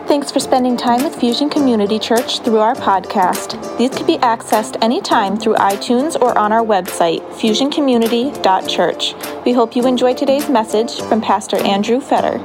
Thanks for spending time with Fusion Community Church through our podcast. These can be accessed anytime through iTunes or on our website, fusioncommunity.church. We hope you enjoy today's message from Pastor Andrew Fetter.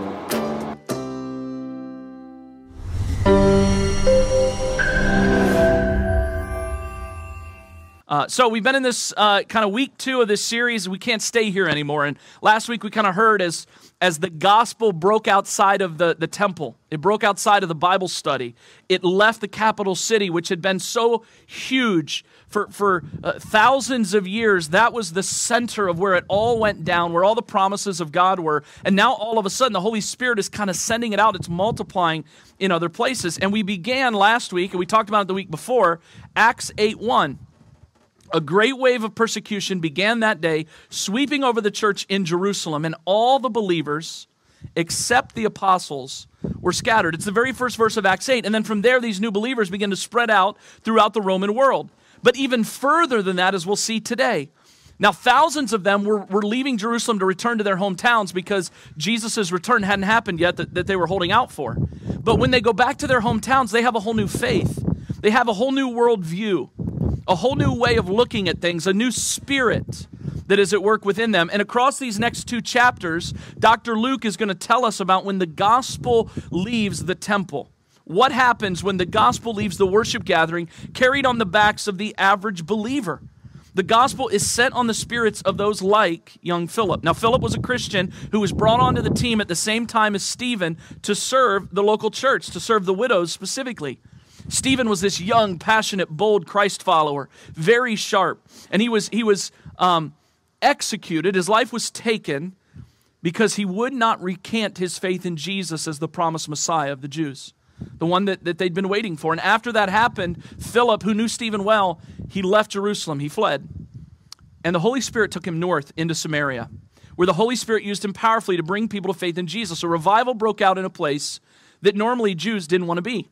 So we've been in this kind of week 2 of this series. We can't stay here anymore. And last week we kind of heard as the gospel broke outside of the temple, it broke outside of the Bible study. It left the capital city, which had been so huge for thousands of years. That was the center of where it all went down, where all the promises of God were. And now all of a sudden the Holy Spirit is kind of sending it out. It's multiplying in other places. And we began last week, and we talked about it the week before, Acts 8:1. A great wave of persecution began that day, sweeping over the church in Jerusalem, and all the believers, except the apostles, were scattered. It's the very first verse of Acts 8, and then from there, these new believers began to spread out throughout the Roman world. But even further than that, as we'll see today. Now, thousands of them were leaving Jerusalem to return to their hometowns because Jesus' return hadn't happened yet that they were holding out for. But when they go back to their hometowns, they have a whole new faith. They have a whole new worldview. A whole new way of looking at things, a new spirit that is at work within them. And across these next 2 chapters, Dr. Luke is going to tell us about when the gospel leaves the temple. What happens when the gospel leaves the worship gathering carried on the backs of the average believer? The gospel is set on the spirits of those like young Philip. Now, Philip was a Christian who was brought onto the team at the same time as Stephen to serve the local church, to serve the widows specifically. Stephen was this young, passionate, bold Christ follower, very sharp. And he was executed. His life was taken because he would not recant his faith in Jesus as the promised Messiah of the Jews, the one that they'd been waiting for. And after that happened, Philip, who knew Stephen well, he left Jerusalem. He fled. And the Holy Spirit took him north into Samaria, where the Holy Spirit used him powerfully to bring people to faith in Jesus. A revival broke out in a place that normally Jews didn't want to be.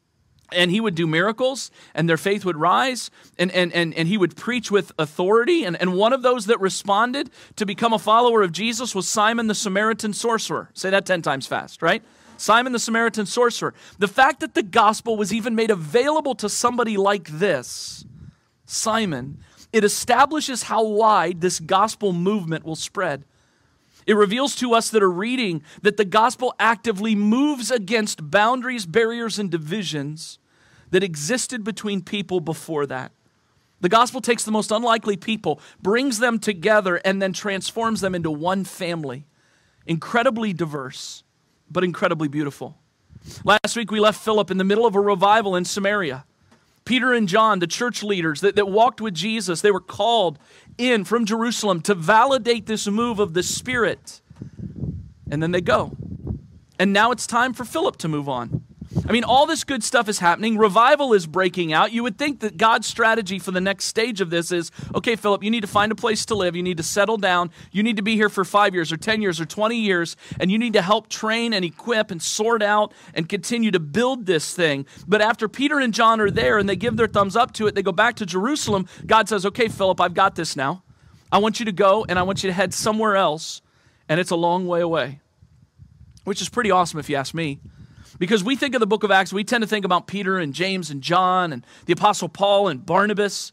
And he would do miracles, and their faith would rise, and he would preach with authority. And one of those that responded to become a follower of Jesus was Simon the Samaritan sorcerer. Say that 10 times fast, right? Simon the Samaritan sorcerer. The fact that the gospel was even made available to somebody like this, Simon, it establishes how wide this gospel movement will spread. It reveals to us that are reading that the gospel actively moves against boundaries, barriers, and divisions that existed between people before that. The gospel takes the most unlikely people, brings them together, and then transforms them into one family. Incredibly diverse, but incredibly beautiful. Last week we left Philip in the middle of a revival in Samaria. Peter and John, the church leaders that walked with Jesus, they were called in from Jerusalem to validate this move of the Spirit. And then they go. And now it's time for Philip to move on. I mean, all this good stuff is happening. Revival is breaking out. You would think that God's strategy for the next stage of this is, okay, Philip, you need to find a place to live. You need to settle down. You need to be here for 5 years or 10 years or 20 years. And you need to help train and equip and sort out and continue to build this thing. But after Peter and John are there and they give their thumbs up to it, they go back to Jerusalem. God says, okay, Philip, I've got this now. I want you to go and I want you to head somewhere else. And it's a long way away, which is pretty awesome if you ask me. Because we think of the book of Acts, we tend to think about Peter and James and John and the Apostle Paul and Barnabas.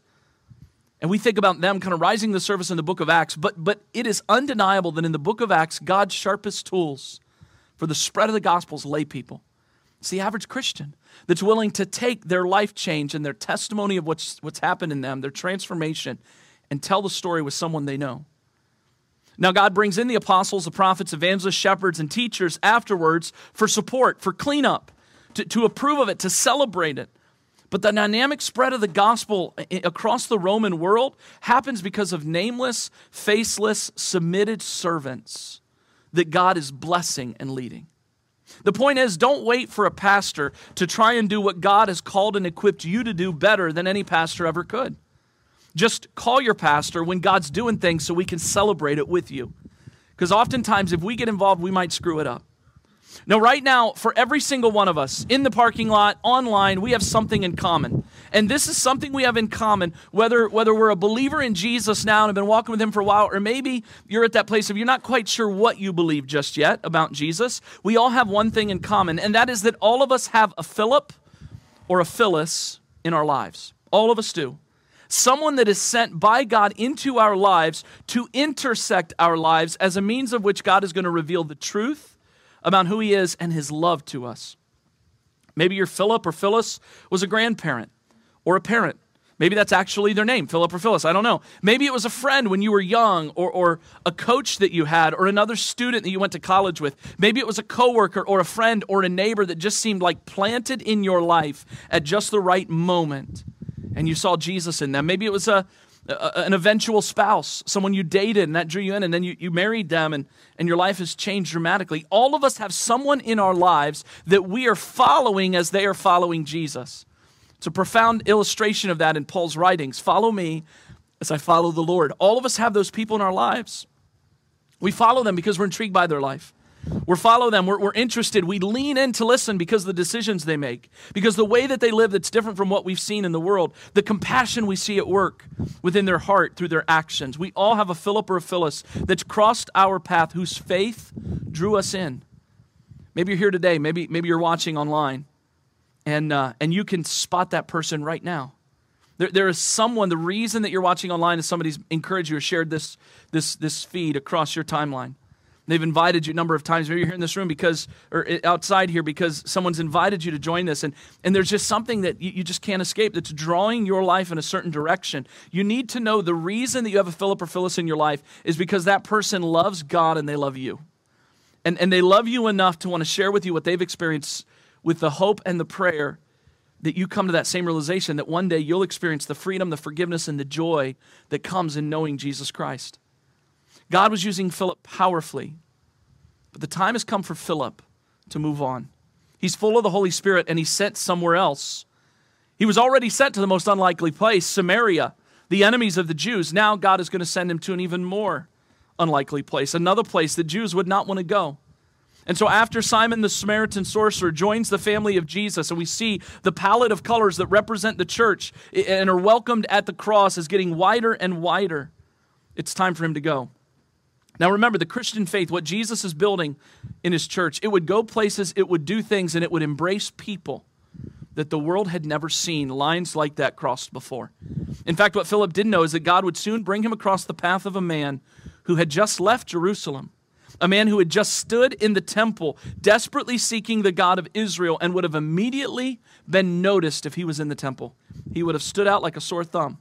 And we think about them kind of rising to the surface in the book of Acts. But it is undeniable that in the book of Acts, God's sharpest tools for the spread of the gospel is lay people. It's the average Christian that's willing to take their life change and their testimony of what's happened in them, their transformation, and tell the story with someone they know. Now, God brings in the apostles, the prophets, evangelists, shepherds, and teachers afterwards for support, for cleanup, to approve of it, to celebrate it. But the dynamic spread of the gospel across the Roman world happens because of nameless, faceless, submitted servants that God is blessing and leading. The point is, don't wait for a pastor to try and do what God has called and equipped you to do better than any pastor ever could. Just call your pastor when God's doing things so we can celebrate it with you. Because oftentimes if we get involved, we might screw it up. Now, right now, for every single one of us, in the parking lot, online, we have something in common. And this is something we have in common, whether we're a believer in Jesus now and have been walking with him for a while, or maybe you're at that place of you're not quite sure what you believe just yet about Jesus. We all have one thing in common, and that is that all of us have a Philip or a Phyllis in our lives. All of us do. Someone that is sent by God into our lives to intersect our lives as a means of which God is going to reveal the truth about who he is and his love to us. Maybe your Philip or Phyllis was a grandparent or a parent. Maybe that's actually their name, Philip or Phyllis. I don't know. Maybe it was a friend when you were young, or a coach that you had, or another student that you went to college with. Maybe it was a coworker or a friend or a neighbor that just seemed like planted in your life at just the right moment, and you saw Jesus in them. Maybe it was an eventual spouse, someone you dated, and that drew you in, and then you married them, and your life has changed dramatically. All of us have someone in our lives that we are following as they are following Jesus. It's a profound illustration of that in Paul's writings. Follow me as I follow the Lord. All of us have those people in our lives. We follow them because we're intrigued by their life. We follow them. We're interested. We lean in to listen because of the decisions they make, because the way that they live that's different from what we've seen in the world, the compassion we see at work within their heart through their actions. We all have a Philip or a Phyllis that's crossed our path, whose faith drew us in. Maybe you're here today. Maybe you're watching online. And you can spot that person right now. There is someone, the reason that you're watching online is somebody's encouraged you or shared this feed across your timeline. They've invited you a number of times. Maybe you're here in this room or outside here because someone's invited you to join this. And there's just something that you just can't escape that's drawing your life in a certain direction. You need to know the reason that you have a Philip or Phyllis in your life is because that person loves God and they love you. And they love you enough to want to share with you what they've experienced, with the hope and the prayer that you come to that same realization that one day you'll experience the freedom, the forgiveness, and the joy that comes in knowing Jesus Christ. God was using Philip powerfully, but the time has come for Philip to move on. He's full of the Holy Spirit and he's sent somewhere else. He was already sent to the most unlikely place, Samaria, the enemies of the Jews. Now God is going to send him to an even more unlikely place, another place the Jews would not want to go. And so after Simon the Samaritan sorcerer joins the family of Jesus, and we see the palette of colors that represent the church and are welcomed at the cross as getting wider and wider, it's time for him to go. Now remember, the Christian faith, what Jesus is building in his church, it would go places, it would do things, and it would embrace people that the world had never seen lines like that crossed before. In fact, what Philip didn't know is that God would soon bring him across the path of a man who had just left Jerusalem. A man who had just stood in the temple, desperately seeking the God of Israel, and would have immediately been noticed if he was in the temple. He would have stood out like a sore thumb.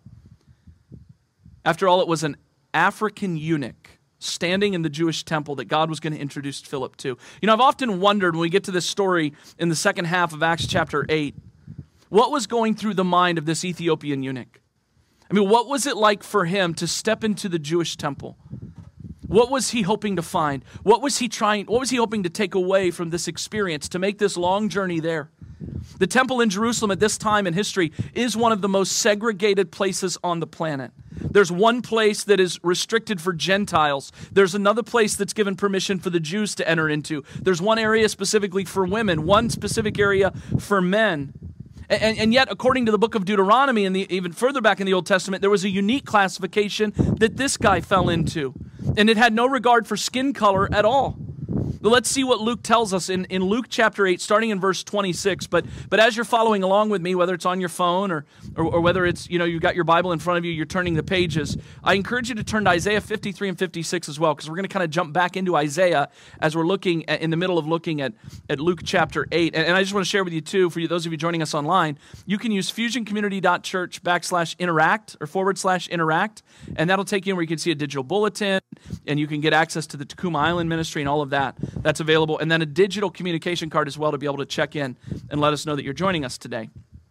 After all, it was an African eunuch standing in the Jewish temple that God was going to introduce Philip to. You know, I've often wondered when we get to this story in the second half of Acts chapter 8, what was going through the mind of this Ethiopian eunuch? I mean, what was it like for him to step into the Jewish temple? What was he hoping to find? What was he hoping to take away from this experience to make this long journey there? The temple in Jerusalem at this time in history is one of the most segregated places on the planet. There's one place that is restricted for Gentiles. There's another place that's given permission for the Jews to enter into. There's one area specifically for women, one specific area for men. And yet, according to the book of Deuteronomy and even further back in the Old Testament, there was a unique classification that this guy fell into. And it had no regard for skin color at all. But let's see what Luke tells us in Luke chapter 8, starting in verse 26. But as you're following along with me, whether it's on your phone or whether it's, you've got your Bible in front of you, you're turning the pages, I encourage you to turn to Isaiah 53 and 56 as well, because we're going to kind of jump back into Isaiah as we're looking in the middle of looking at Luke chapter 8. And I just want to share with you too, for those of you joining us online, you can use fusioncommunity.church/interact or /interact, and that'll take you in where you can see a digital bulletin, and you can get access to the Tacoma Island Ministry and all of that. That's available. And then a digital communication card as well to be able to check in and let us know that you're joining us today.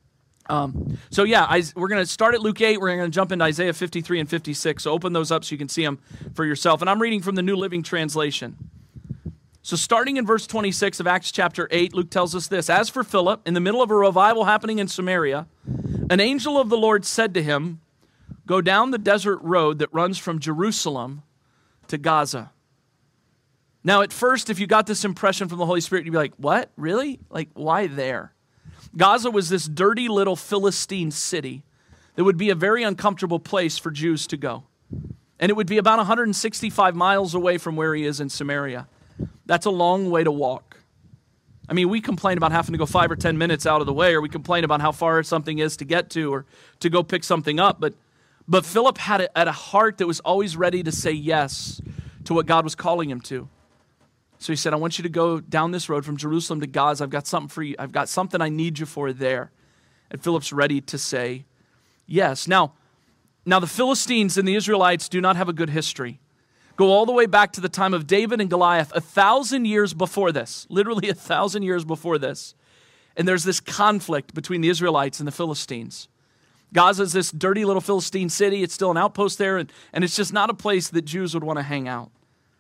We're going to start at Luke 8. We're going to jump into Isaiah 53 and 56. So open those up so you can see them for yourself. And I'm reading from the New Living Translation. So starting in verse 26 of Acts chapter 8, Luke tells us this. As for Philip, in the middle of a revival happening in Samaria, an angel of the Lord said to him, "Go down the desert road that runs from Jerusalem to Gaza." Now, at first, if you got this impression from the Holy Spirit, you'd be like, what? Really? Like, why there? Gaza was this dirty little Philistine city that would be a very uncomfortable place for Jews to go. And it would be about 165 miles away from where he is in Samaria. That's a long way to walk. I mean, we complain about having to go 5 or 10 minutes out of the way, or we complain about how far something is to get to or to go pick something up. But Philip had a heart that was always ready to say yes to what God was calling him to. So he said, I want you to go down this road from Jerusalem to Gaza. I've got something for you. I've got something I need you for there. And Philip's ready to say yes. Now the Philistines and the Israelites do not have a good history. Go all the way back to the time of David and Goliath, 1,000 years before this, literally 1,000 years before this. And there's this conflict between the Israelites and the Philistines. Gaza is this dirty little Philistine city. It's still an outpost there, and it's just not a place that Jews would want to hang out.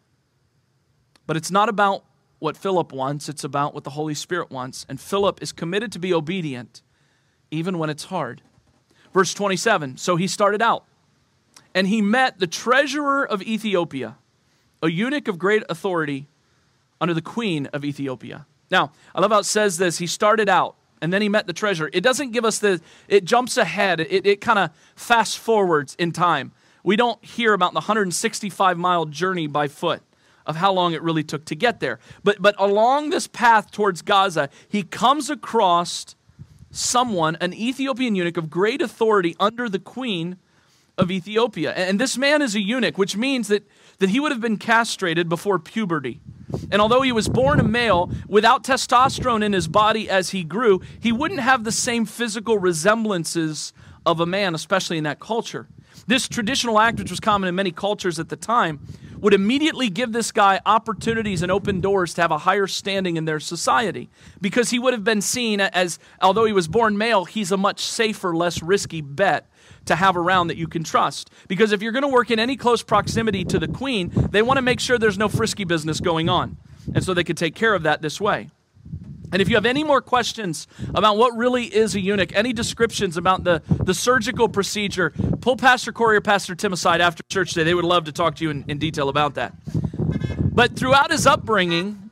But it's not about what Philip wants. It's about what the Holy Spirit wants. And Philip is committed to be obedient, even when it's hard. Verse 27, so he started out, and he met the treasurer of Ethiopia, a eunuch of great authority under the queen of Ethiopia. Now, I love how it says this. He started out, and then he met the treasurer. It doesn't give us it jumps ahead. It kind of fast forwards in time. We don't hear about the 165-mile journey by foot of how long it really took to get there. But along this path towards Gaza, he comes across someone, an Ethiopian eunuch of great authority under the queen of Ethiopia. And this man is a eunuch, which means that he would have been castrated before puberty. And although he was born a male, without testosterone in his body as he grew, he wouldn't have the same physical resemblances of a man, especially in that culture. This traditional act, which was common in many cultures at the time, would immediately give this guy opportunities and open doors to have a higher standing in their society, because he would have been seen as, although he was born male, he's a much safer, less risky bet to have around that you can trust. Because if you're going to work in any close proximity to the queen, they want to make sure there's no frisky business going on. And so they could take care of that this way. And if you have any more questions about what really is a eunuch, any descriptions about the surgical procedure, pull Pastor Corey or Pastor Tim aside after church today. They would love to talk to you in detail about that. But throughout his upbringing,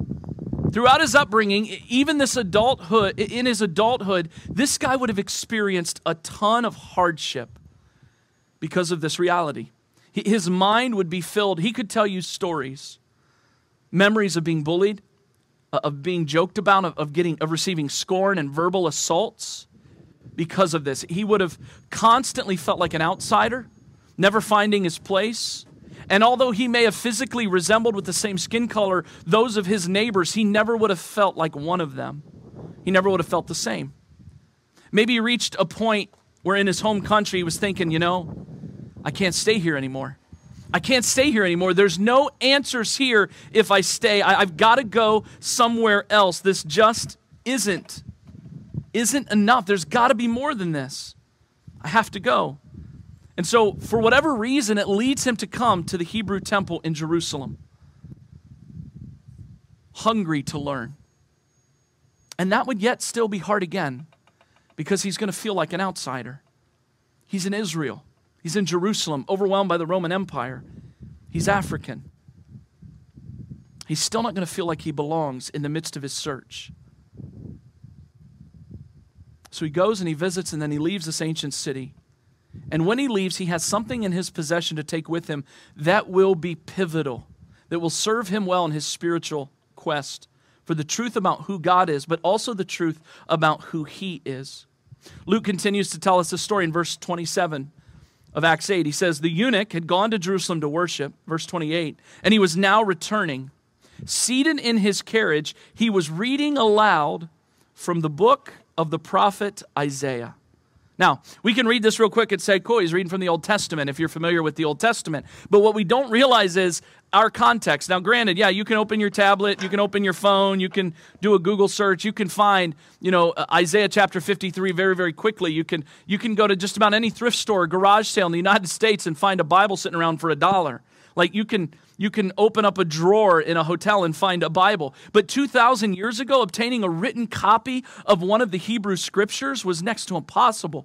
even this adulthood, in his adulthood, this guy would have experienced a ton of hardship because of this reality. His mind would be filled. He could tell you stories, memories of being bullied, of being joked about, of receiving scorn and verbal assaults because of this. He would have constantly felt like an outsider, never finding his place. And although he may have physically resembled with the same skin color those of his neighbors, he never would have felt like one of them. He never would have felt the same. Maybe he reached a point where in his home country he was thinking, I can't stay here anymore. I can't stay here anymore. There's no answers here if I stay. I've got to go somewhere else. This just isn't enough. There's got to be more than this. I have to go. And so, for whatever reason, it leads him to come to the Hebrew temple in Jerusalem, hungry to learn. And that would yet still be hard again, because he's going to feel like an outsider. He's in Israel. He's in Jerusalem, overwhelmed by the Roman Empire. He's African. He's still not going to feel like he belongs in the midst of his search. So he goes and he visits, and then he leaves this ancient city. And when he leaves, he has something in his possession to take with him that will be pivotal, that will serve him well in his spiritual quest for the truth about who God is, but also the truth about who he is. Luke continues to tell us this story in verse 27 of Acts 8. He says, the eunuch had gone to Jerusalem to worship, verse 28, and he was now returning. Seated in his carriage, he was reading aloud from the book of the prophet Isaiah. Now, we can read this real quick and say, cool, he's reading from the Old Testament, if you're familiar with the Old Testament. But what we don't realize is our context. Now, granted, yeah, you can open your tablet, you can open your phone, you can do a Google search, you can find, Isaiah chapter 53 very, very quickly. You can go to just about any thrift store or garage sale in the United States and find a Bible sitting around for $1. Like you can open up a drawer in a hotel and find a Bible. But 2,000 years ago, obtaining a written copy of one of the Hebrew scriptures was next to impossible.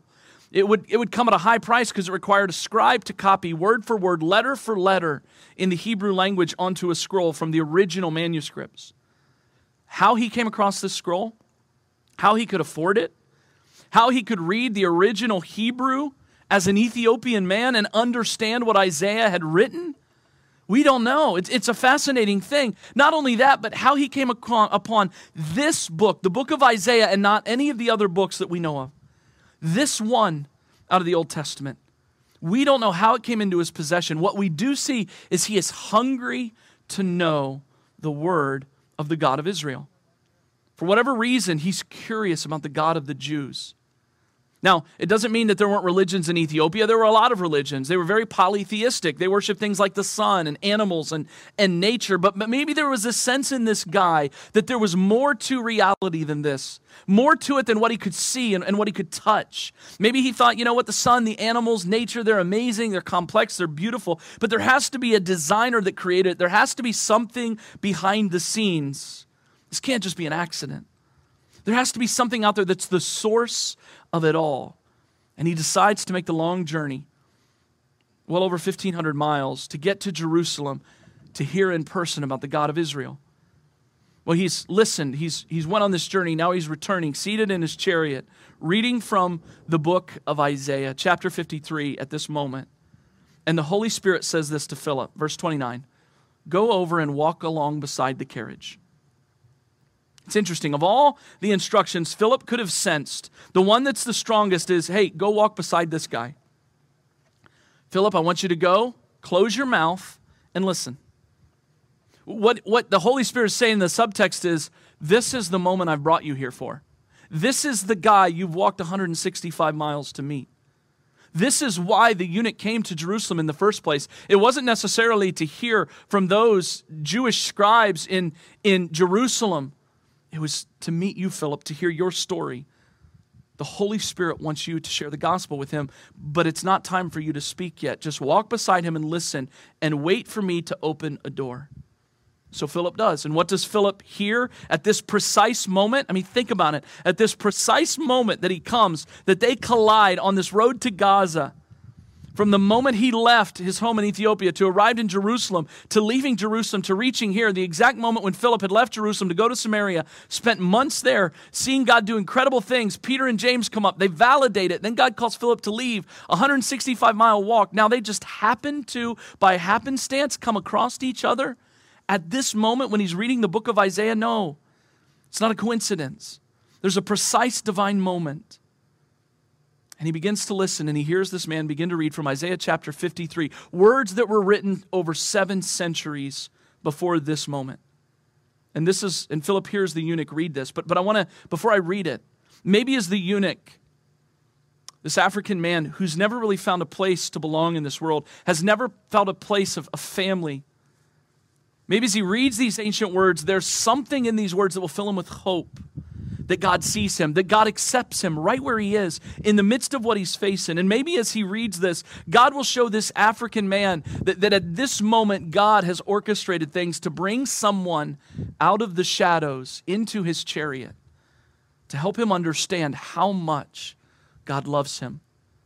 It would come at a high price because it required a scribe to copy word for word, letter for letter in the Hebrew language onto a scroll from the original manuscripts. How he came across this scroll, how he could afford it, how he could read the original Hebrew as an Ethiopian man and understand what Isaiah had written, we don't know. It's a fascinating thing. Not only that, but how he came upon this book, the book of Isaiah, and not any of the other books that we know of. This one out of the Old Testament. We don't know how it came into his possession. What we do see is he is hungry to know the word of the God of Israel. For whatever reason, he's curious about the God of the Jews. Now, it doesn't mean that there weren't religions in Ethiopia. There were a lot of religions. They were very polytheistic. They worshiped things like the sun and animals and nature. But maybe there was a sense in this guy that there was more to reality than this. More to it than what he could see and what he could touch. Maybe he thought, you know what, the sun, the animals, nature, they're amazing, they're complex, they're beautiful. But there has to be a designer that created it. There has to be something behind the scenes. This can't just be an accident. There has to be something out there that's the source of it all. And he decides to make the long journey, well over 1,500 miles, to get to Jerusalem to hear in person about the God of Israel. Well, he's listened. He's went on this journey. Now he's returning, seated in his chariot, reading from the book of Isaiah, chapter 53 at this moment. And the Holy Spirit says this to Philip, verse 29, "Go over and walk along beside the carriage." It's interesting. Of all the instructions Philip could have sensed, the one that's the strongest is, hey, go walk beside this guy. Philip, I want you to go, close your mouth, and listen. What the Holy Spirit is saying in the subtext is, this is the moment I've brought you here for. This is the guy you've walked 165 miles to meet. This is why the eunuch came to Jerusalem in the first place. It wasn't necessarily to hear from those Jewish scribes in Jerusalem. It was to meet you, Philip, to hear your story. The Holy Spirit wants you to share the gospel with him, but it's not time for you to speak yet. Just walk beside him and listen and wait for me to open a door. So Philip does. And what does Philip hear at this precise moment? I mean, think about it. At this precise moment that he comes, that they collide on this road to Gaza, from the moment he left his home in Ethiopia to arrived in Jerusalem, to leaving Jerusalem, to reaching here, the exact moment when Philip had left Jerusalem to go to Samaria, spent months there, seeing God do incredible things. Peter and James come up, they validate it. Then God calls Philip to leave, a 165-mile walk. Now they just happen to, by happenstance, come across each other at this moment when he's reading the book of Isaiah. No, it's not a coincidence. There's a precise divine moment. And he begins to listen, and he hears this man begin to read from Isaiah chapter 53, words that were written over 7 centuries before this moment. And Philip hears the eunuch read this, but I want to, before I read it, maybe as the eunuch, this African man who's never really found a place to belong in this world, has never found a place of family. Maybe as he reads these ancient words, there's something in these words that will fill him with hope. That God sees him, that God accepts him right where he is, in the midst of what he's facing. And maybe as he reads this, God will show this African man that at this moment, God has orchestrated things to bring someone out of the shadows into his chariot, to help him understand how much God loves him.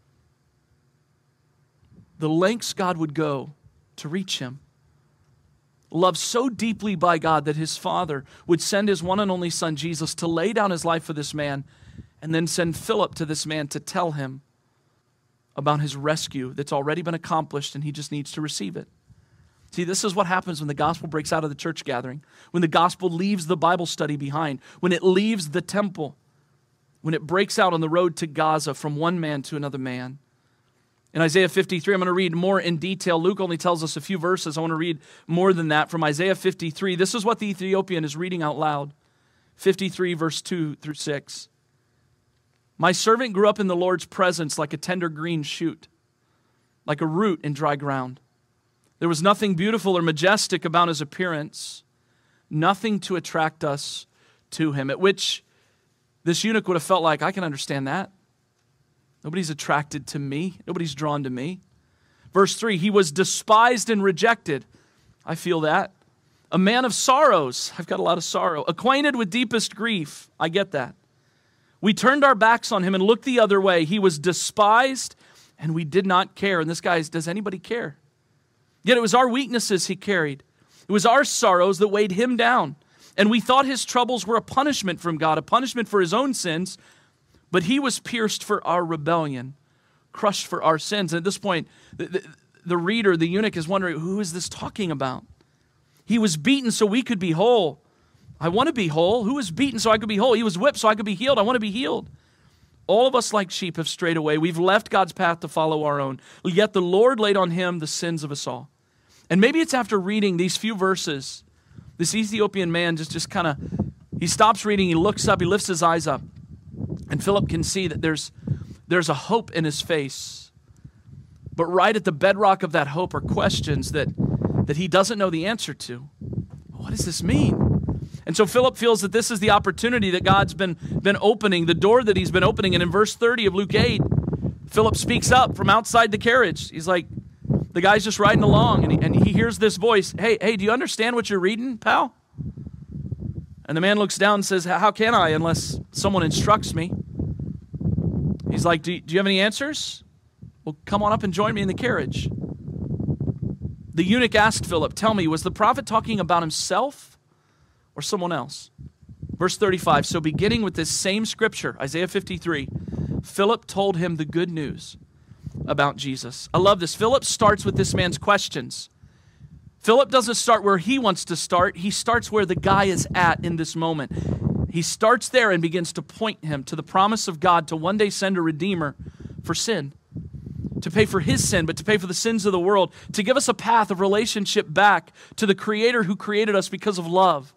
The lengths God would go to reach him. Loved so deeply by God that his Father would send his one and only Son, Jesus, to lay down his life for this man, and then send Philip to this man to tell him about his rescue that's already been accomplished, and he just needs to receive it. See, this is what happens when the gospel breaks out of the church gathering, when the gospel leaves the Bible study behind, when it leaves the temple, when it breaks out on the road to Gaza from one man to another man. In Isaiah 53, I'm going to read more in detail. Luke only tells us a few verses. I want to read more than that from Isaiah 53. This is what the Ethiopian is reading out loud. 53, verse 2 through 6. My servant grew up in the Lord's presence like a tender green shoot, like a root in dry ground. There was nothing beautiful or majestic about his appearance, nothing to attract us to him. At which this eunuch would have felt like, I can understand that. Nobody's attracted to me. Nobody's drawn to me. Verse 3, he was despised and rejected. I feel that. A man of sorrows. I've got a lot of sorrow. Acquainted with deepest grief. I get that. We turned our backs on him and looked the other way. He was despised, and we did not care. And this guy is, does anybody care? Yet it was our weaknesses he carried. It was our sorrows that weighed him down. And we thought his troubles were a punishment from God, a punishment for his own sins. But he was pierced for our rebellion, crushed for our sins. And at this point, the reader, the eunuch, is wondering, who is this talking about? He was beaten so we could be whole. I want to be whole. Who was beaten so I could be whole? He was whipped so I could be healed. I want to be healed. All of us like sheep have strayed away. We've left God's path to follow our own. Yet the Lord laid on him the sins of us all. And maybe it's after reading these few verses, this Ethiopian man just kind of, he stops reading, he looks up, he lifts his eyes up. And Philip can see that there's a hope in his face. But right at the bedrock of that hope are questions that he doesn't know the answer to. What does this mean? And so Philip feels that this is the opportunity that God's been opening, the door that he's been opening. And in verse 30 of Luke 8, Philip speaks up from outside the carriage. He's like, the guy's just riding along, and he hears this voice, hey, do you understand what you're reading, pal? And the man looks down and says, how can I unless someone instructs me? He's like, do you have any answers? Well, come on up and join me in the carriage. The eunuch asked Philip, tell me, was the prophet talking about himself or someone else? Verse 35, so beginning with this same scripture, Isaiah 53, Philip told him the good news about Jesus. I love this. Philip starts with this man's questions. Philip doesn't start where he wants to start. He starts where the guy is at in this moment. He starts there and begins to point him to the promise of God to one day send a Redeemer for sin, to pay for his sin, but to pay for the sins of the world, to give us a path of relationship back to the Creator who created us because of love.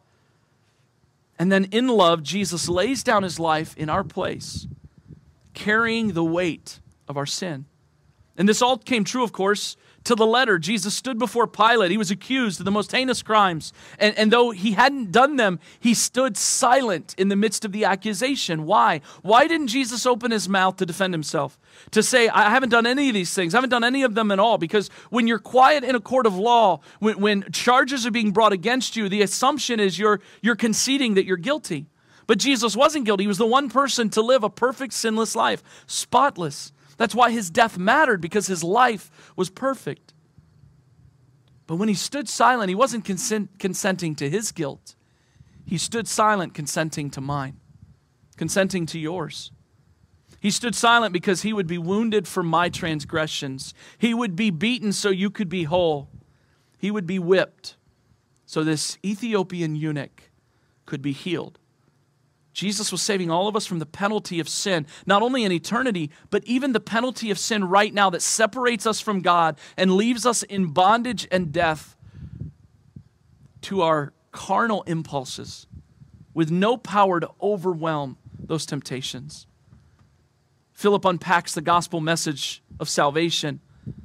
And then in love, Jesus lays down his life in our place, carrying the weight of our sin. And this all came true, of course, to the letter. Jesus stood before Pilate. He was accused of the most heinous crimes. And though he hadn't done them, he stood silent in the midst of the accusation. Why? Why didn't Jesus open his mouth to defend himself? To say, I haven't done any of these things. I haven't done any of them at all. Because when you're quiet in a court of law, when charges are being brought against you, the assumption is you're conceding that you're guilty. But Jesus wasn't guilty. He was the one person to live a perfect, sinless life, spotless. That's why his death mattered, because his life was perfect. But when he stood silent, he wasn't consenting to his guilt. He stood silent, consenting to mine, consenting to yours. He stood silent because he would be wounded for my transgressions. He would be beaten so you could be whole. He would be whipped so this Ethiopian eunuch could be healed. Jesus was saving all of us from the penalty of sin, not only in eternity, but even the penalty of sin right now that separates us from God and leaves us in bondage and death to our carnal impulses with no power to overwhelm those temptations. Philip unpacks the gospel message of salvation,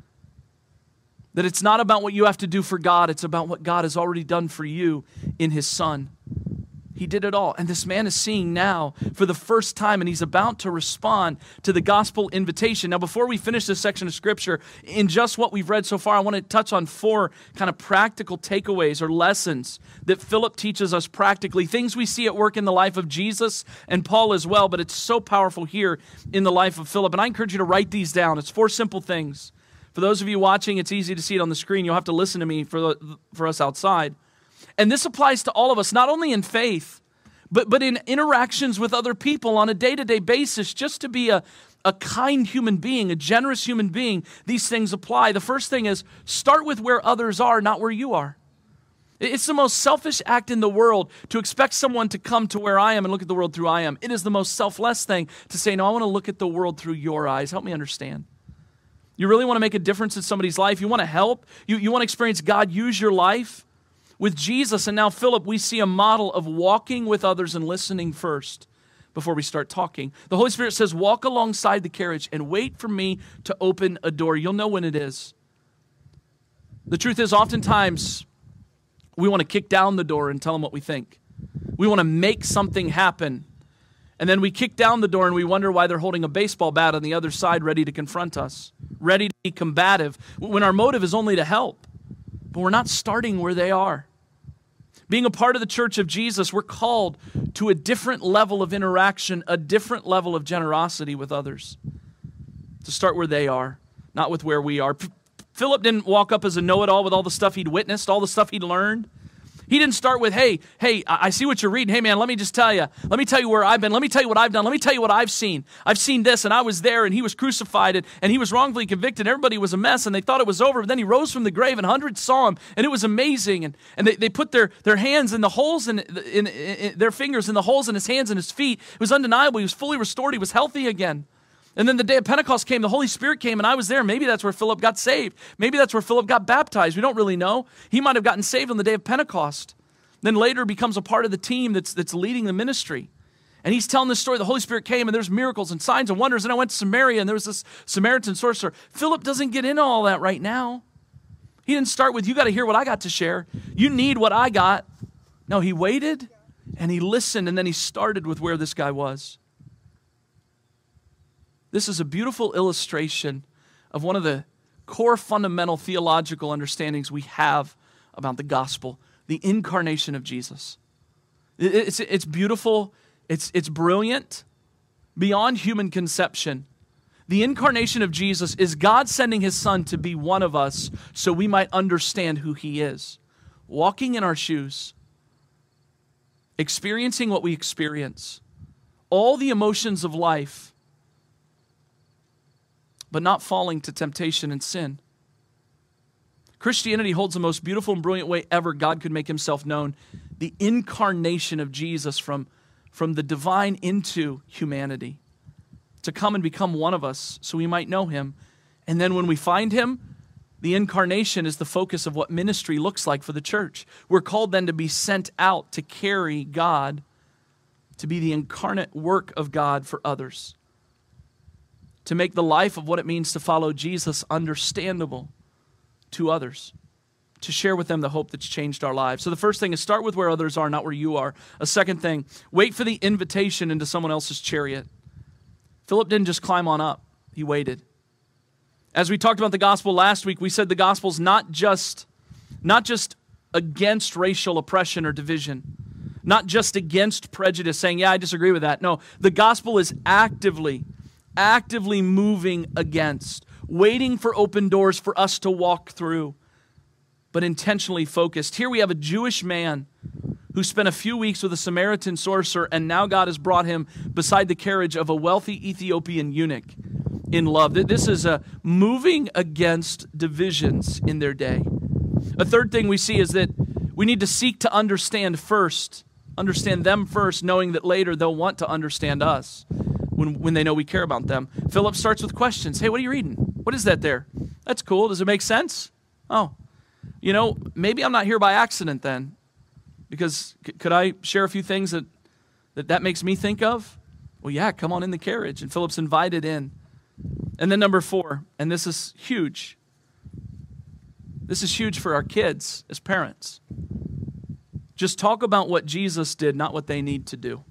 that it's not about what you have to do for God, it's about what God has already done for you in his Son. He did it all. And this man is seeing now for the first time, and he's about to respond to the gospel invitation. Now, before we finish this section of scripture, in just what we've read so far, I want to touch on 4 kind of practical takeaways or lessons that Philip teaches us practically, things we see at work in the life of Jesus and Paul as well, but it's so powerful here in the life of Philip. And I encourage you to write these down. It's 4 simple things. For those of you watching, it's easy to see it on the screen. You'll have to listen to me for us outside. And this applies to all of us, not only in faith, but in interactions with other people on a day-to-day basis, just to be a kind human being, a generous human being. These things apply. The first thing is start with where others are, not where you are. It's the most selfish act in the world to expect someone to come to where I am and look at the world through I am. It is the most selfless thing to say, no, I want to look at the world through your eyes. Help me understand. You really want to make a difference in somebody's life? You want to help? You want to experience God use your life? With Jesus and now Philip, we see a model of walking with others and listening first before we start talking. The Holy Spirit says, walk alongside the carriage and wait for me to open a door. You'll know when it is. The truth is, oftentimes, we want to kick down the door and tell them what we think. We want to make something happen. And then we kick down the door and we wonder why they're holding a baseball bat on the other side ready to confront us, ready to be combative, when our motive is only to help. But we're not starting where they are. Being a part of the church of Jesus, we're called to a different level of interaction, a different level of generosity with others. To start where they are, not with where we are. Philip didn't walk up as a know-it-all with all the stuff he'd witnessed, all the stuff he'd learned. He didn't start with, hey, I see what you're reading. Hey, man, let me just tell you. Let me tell you where I've been. Let me tell you what I've done. Let me tell you what I've seen. I've seen this, and I was there, and he was crucified, and he was wrongfully convicted. Everybody was a mess, and they thought it was over. But then he rose from the grave, and hundreds saw him, and it was amazing. And they put their hands in the holes, in their fingers in the holes in his hands and his feet. It was undeniable. He was fully restored. He was healthy again. And then the day of Pentecost came, the Holy Spirit came, and I was there. Maybe that's where Philip got saved. Maybe that's where Philip got baptized. We don't really know. He might have gotten saved on the day of Pentecost. Then later becomes a part of the team that's leading the ministry. And he's telling this story. The Holy Spirit came, and there's miracles and signs and wonders. And I went to Samaria, and there was this Samaritan sorcerer. Philip doesn't get into all that right now. He didn't start with, you got to hear what I got to share. You need what I got. No, he waited, and he listened, and then he started with where this guy was. This is a beautiful illustration of one of the core fundamental theological understandings we have about the gospel, the incarnation of Jesus. It's beautiful, it's brilliant, beyond human conception. The incarnation of Jesus is God sending his Son to be one of us so we might understand who he is. Walking in our shoes, experiencing what we experience, all the emotions of life, but not falling to temptation and sin. Christianity holds the most beautiful and brilliant way ever God could make himself known. The incarnation of Jesus from the divine into humanity. To come and become one of us so we might know him. And then when we find him, the incarnation is the focus of what ministry looks like for the church. We're called then to be sent out to carry God, to be the incarnate work of God for others. To make the life of what it means to follow Jesus understandable to others, to share with them the hope that's changed our lives. So the first thing is start with where others are, not where you are. A second thing, wait for the invitation into someone else's chariot. Philip didn't just climb on up, he waited. As we talked about the gospel last week, we said the gospel's not just against racial oppression or division, not just against prejudice, saying, yeah, I disagree with that. No, the gospel is actively moving against, waiting for open doors for us to walk through, but intentionally focused. Here we have a Jewish man who spent a few weeks with a Samaritan sorcerer, and now God has brought him beside the carriage of a wealthy Ethiopian eunuch in love. This is a moving against divisions in their day. A third thing we see is that we need to seek to understand them first, knowing that later they'll want to understand us. When they know we care about them. Philip starts with questions. Hey, what are you reading? What is that there? That's cool. Does it make sense? Oh, maybe I'm not here by accident then. Because could I share a few things that makes me think of? Well, yeah, come on in the carriage. And Philip's invited in. And then number 4, and this is huge. This is huge for our kids as parents. Just talk about what Jesus did, not what they need to do.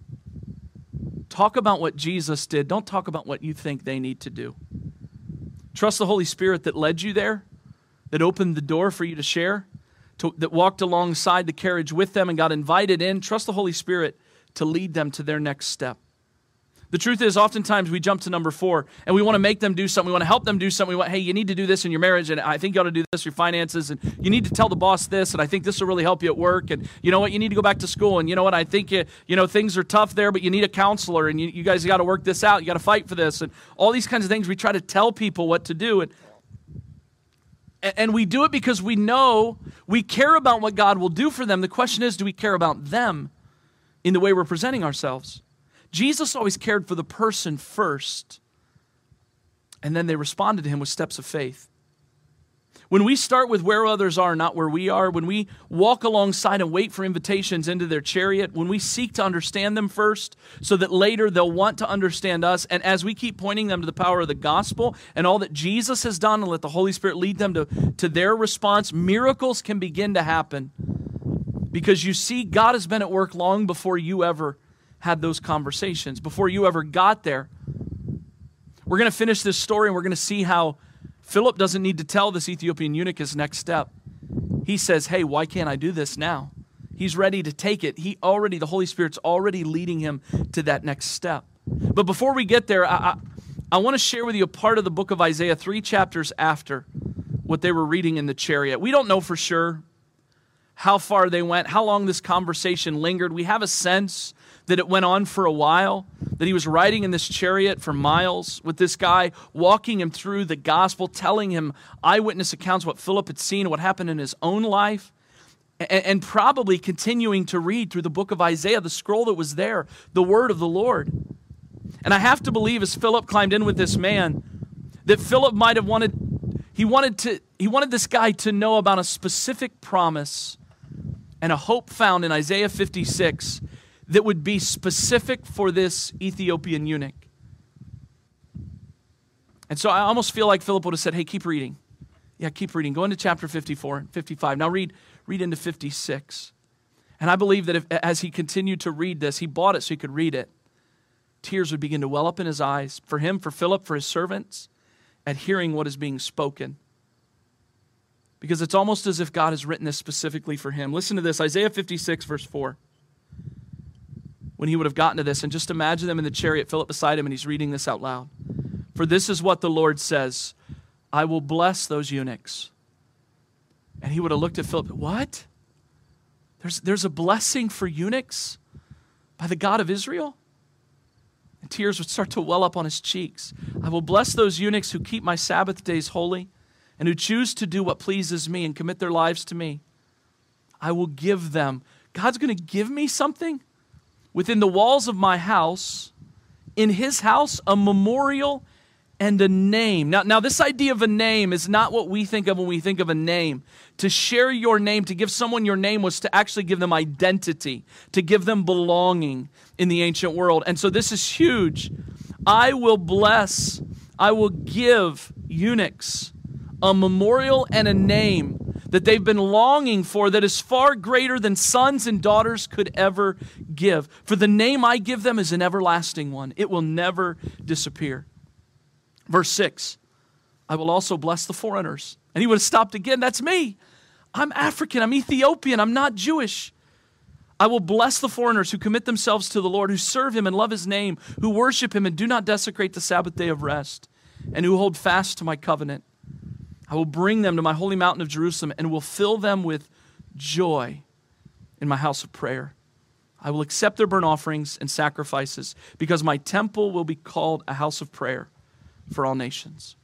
Talk about what Jesus did. Don't talk about what you think they need to do. Trust the Holy Spirit that led you there, that opened the door for you to share, that walked alongside the carriage with them and got invited in. Trust the Holy Spirit to lead them to their next step. The truth is, oftentimes we jump to number 4 and we want to make them do something. We want to help them do something. We want, hey, you need to do this in your marriage, and I think you ought to do this in your finances, and you need to tell the boss this, and I think this will really help you at work, and you know what, you need to go back to school, and you know what, I think things are tough there, but you need a counselor, and you guys got to work this out. You got to fight for this, and all these kinds of things. We try to tell people what to do, and we do it because we know we care about what God will do for them. The question is, do we care about them in the way we're presenting ourselves? Jesus always cared for the person first, and then they responded to him with steps of faith. When we start with where others are, not where we are, when we walk alongside and wait for invitations into their chariot, when we seek to understand them first so that later they'll want to understand us, and as we keep pointing them to the power of the gospel and all that Jesus has done and let the Holy Spirit lead them to their response, miracles can begin to happen because you see God has been at work long before you ever had those conversations, before you ever got there. We're going to finish this story and we're going to see how Philip doesn't need to tell this Ethiopian eunuch his next step. He says, hey, why can't I do this now? He's ready to take it. The Holy Spirit's already leading him to that next step. But before we get there, I want to share with you a part of the book of Isaiah 3 chapters after what they were reading in the chariot. We don't know for sure how far they went, how long this conversation lingered. We have a sense that it went on for a while, that he was riding in this chariot for miles with this guy, walking him through the gospel, telling him eyewitness accounts of what Philip had seen, what happened in his own life, and probably continuing to read through the book of Isaiah, the scroll that was there, the word of the Lord. And I have to believe as Philip climbed in with this man, that Philip might have wanted this guy to know about a specific promise and a hope found in Isaiah 56 that would be specific for this Ethiopian eunuch. And so I almost feel like Philip would have said, hey, keep reading. Yeah, keep reading. Go into chapter 54 and 55. Now read into 56. And I believe that as he continued to read this, he bought it so he could read it. Tears would begin to well up in his eyes for him, for Philip, for his servants, at hearing what is being spoken. Because it's almost as if God has written this specifically for him. Listen to this, Isaiah 56, verse 4. When he would have gotten to this, and just imagine them in the chariot, Philip beside him, and he's reading this out loud. For this is what the Lord says, I will bless those eunuchs. And he would have looked at Philip, what? There's a blessing for eunuchs by the God of Israel? And tears would start to well up on his cheeks. I will bless those eunuchs who keep my Sabbath days holy and who choose to do what pleases me and commit their lives to me. I will give them. God's going to give me something within the walls of my house, in his house, a memorial and a name. Now, this idea of a name is not what we think of when we think of a name. To share your name, to give someone your name, was to actually give them identity, to give them belonging in the ancient world. And so this is huge. I will give eunuchs a memorial and a name that they've been longing for, that is far greater than sons and daughters could ever give. For the name I give them is an everlasting one. It will never disappear. Verse 6, I will also bless the foreigners. And he would have stopped again. That's me. I'm African. I'm Ethiopian. I'm not Jewish. I will bless the foreigners who commit themselves to the Lord, who serve him and love his name, who worship him and do not desecrate the Sabbath day of rest, and who hold fast to my covenant. I will bring them to my holy mountain of Jerusalem and will fill them with joy in my house of prayer. I will accept their burnt offerings and sacrifices, because my temple will be called a house of prayer for all nations.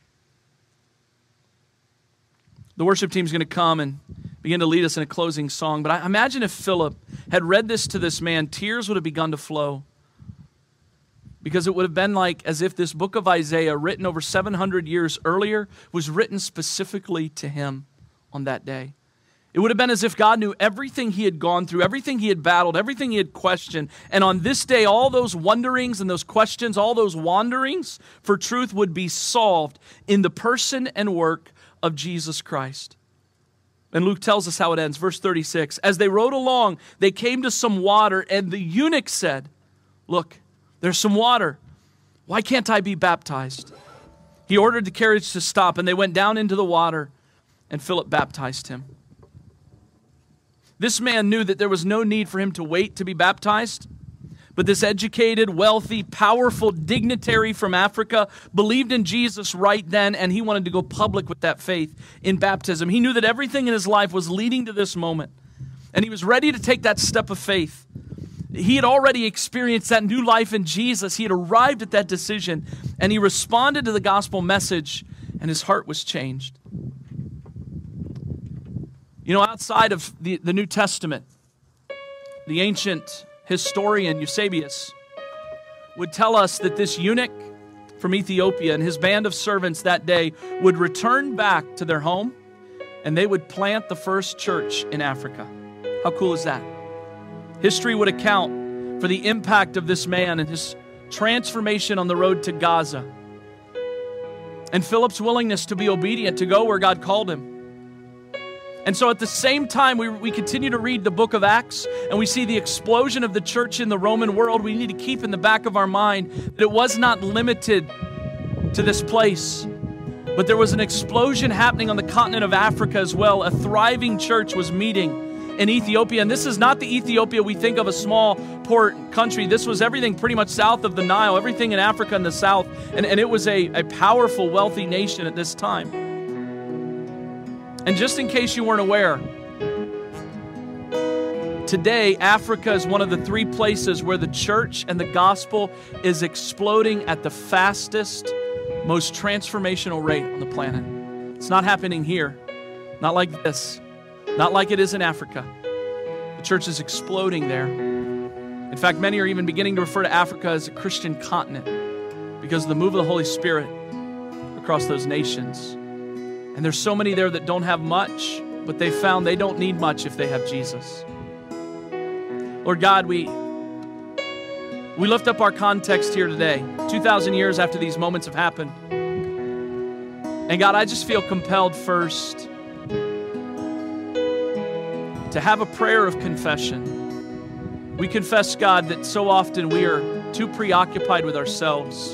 The worship team is going to come and begin to lead us in a closing song. But I imagine if Philip had read this to this man, tears would have begun to flow. Because it would have been like as if this book of Isaiah, written over 700 years earlier, was written specifically to him on that day. It would have been as if God knew everything he had gone through, everything he had battled, everything he had questioned. And on this day, all those wonderings and those questions, all those wanderings for truth would be solved in the person and work of Jesus Christ. And Luke tells us how it ends. Verse 36, as they rode along, they came to some water, and the eunuch said, look, there's some water. Why can't I be baptized? He ordered the carriage to stop, and they went down into the water, and Philip baptized him. This man knew that there was no need for him to wait to be baptized, but this educated, wealthy, powerful dignitary from Africa believed in Jesus right then, and he wanted to go public with that faith in baptism. He knew that everything in his life was leading to this moment, and he was ready to take that step of faith. He had already experienced that new life in Jesus. He had arrived at that decision, and he responded to the gospel message, and his heart was changed. You know, outside of the New Testament, the ancient historian Eusebius would tell us that this eunuch from Ethiopia and his band of servants that day would return back to their home, and they would plant the first church in Africa. How cool is that? History would account for the impact of this man and his transformation on the road to Gaza, and Philip's willingness to be obedient, to go where God called him. And so at the same time, we continue to read the book of Acts, and we see the explosion of the church in the Roman world. We need to keep in the back of our mind that it was not limited to this place, but there was an explosion happening on the continent of Africa as well. A thriving church was meeting in Ethiopia. And this is not the Ethiopia we think of, a small, poor country. This was everything pretty much south of the Nile, everything in Africa in the south. And it was a powerful, wealthy nation at this time. And just in case you weren't aware, today, Africa is one of the 3 places where the church and the gospel is exploding at the fastest, most transformational rate on the planet. It's not happening here, not like this, not like it is in Africa. The church is exploding there. In fact, many are even beginning to refer to Africa as a Christian continent because of the move of the Holy Spirit across those nations. And there's so many there that don't have much, but they found they don't need much if they have Jesus. Lord God, we lift up our context here today, 2,000 years after these moments have happened. And God, I just feel compelled first to have a prayer of confession. We confess, God, that so often we are too preoccupied with ourselves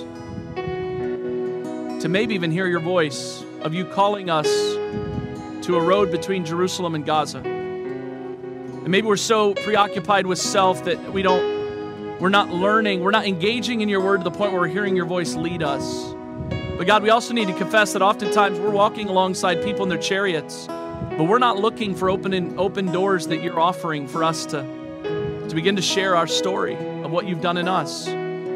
to maybe even hear your voice of you calling us to a road between Jerusalem and Gaza. And maybe we're so preoccupied with self that we're not learning, we're not engaging in your word to the point where we're hearing your voice lead us. But God, we also need to confess that oftentimes we're walking alongside people in their chariots, but we're not looking for open doors that you're offering for us to begin to share our story of what you've done in us.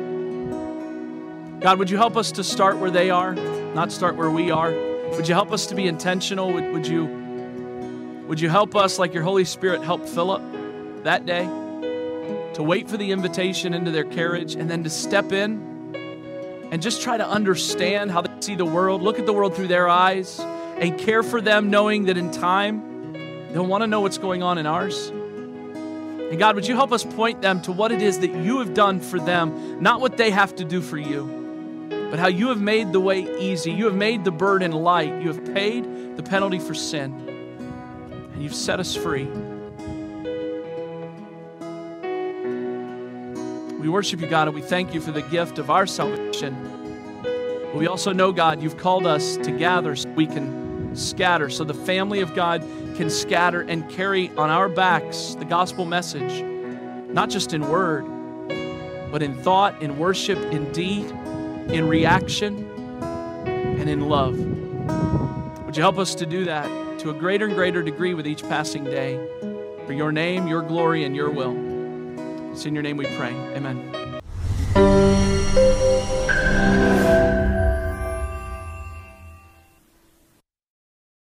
God, would you help us to start where they are, not start where we are? Would you help us to be intentional? Would you help us, like your Holy Spirit helped Philip that day, to wait for the invitation into their carriage and then to step in and just try to understand how they see the world, look at the world through their eyes, and care for them, knowing that in time they'll want to know what's going on in ours. And God, would you help us point them to what it is that you have done for them, not what they have to do for you, but how you have made the way easy. You have made the burden light. You have paid the penalty for sin, and you've set us free. We worship you, God, and we thank you for the gift of our salvation. But we also know, God, you've called us to gather so we can scatter, so the family of God can scatter and carry on our backs the gospel message, not just in word, but in thought, in worship, in deed, in reaction, and in love. Would you help us to do that to a greater and greater degree with each passing day, for your name, your glory, and your will. It's in your name we pray. Amen.